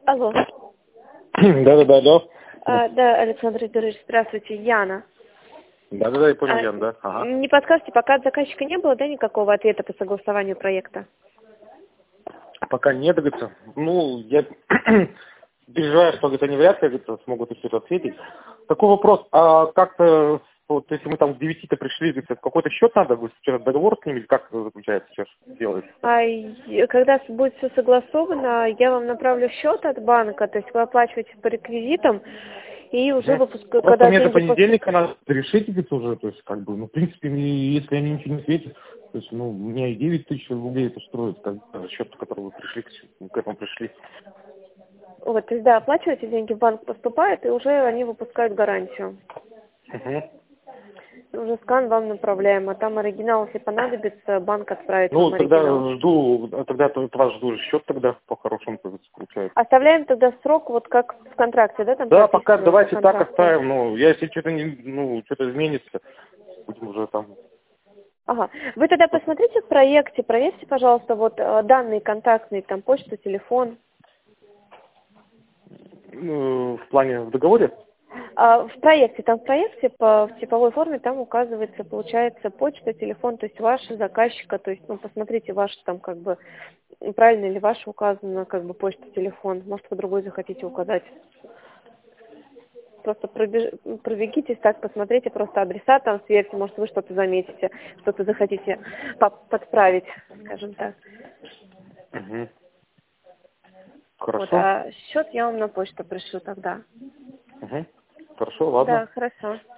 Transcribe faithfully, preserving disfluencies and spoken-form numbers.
Алло. Да-да-да, алло. А, да, Александр Игоревич, здравствуйте, Яна. Да-да-да, я понял, А, Ян, да. Ага. не подскажете, пока от заказчика не было, да, никакого ответа по согласованию проекта? Пока нет, говорится. Ну, я переживаю, что это не вряд ли, говорится, смогут еще ответить. Такой вопрос, а как-то, вот если мы там к девяти-то пришли, говорится, какой-то счет надо, вы вчера договор с ними, или как это заключается сейчас делать? А и- когда будет все согласовано, я вам направлю счет от банка, то есть вы оплачиваете по реквизитам, и уже Угу. выпуск, Просто когда мне до деньги после... понедельника надо решить, говорится, уже, то есть, как бы, ну, в принципе, мне, если они ничего не светят, то есть, ну, у меня и девять тысяч рублей это строит, как бы, счет, к которому вы пришли, к к этому пришли. Вот, то есть, да, оплачиваете, деньги в банк поступают, и уже они выпускают гарантию. Угу. Уже скан вам направляем, а там оригинал, если понадобится, банк отправит Ну, вам тогда оригинал. жду, а тогда от вас жду счет тогда, по-хорошему, как говорится, получается. Оставляем тогда срок, вот как в контракте, да, там Да, пока прописано по давайте так контракту? оставим, ну, если что-то не, ну, что-то изменится, будем уже там. Ага. Вы тогда посмотрите в проекте, проверьте, пожалуйста, вот э, данные контактные, там почта, телефон. Ну, в плане в договоре? А в проекте, там в проекте по в типовой форме там указывается, получается, почта, телефон, то есть ваша заказчика, то есть, ну, посмотрите, ваш там как бы, правильно ли ваша указана, как бы, почта, телефон, может, вы другой захотите указать. Просто пробеж... пробегитесь так, посмотрите просто адреса, там сверьте, может, вы что-то заметите, что-то захотите поп- подправить, скажем так. Угу. Вот, Хорошо. а счет я вам на почту пришлю тогда. Угу. Хорошо, ладно. Да, хорошо.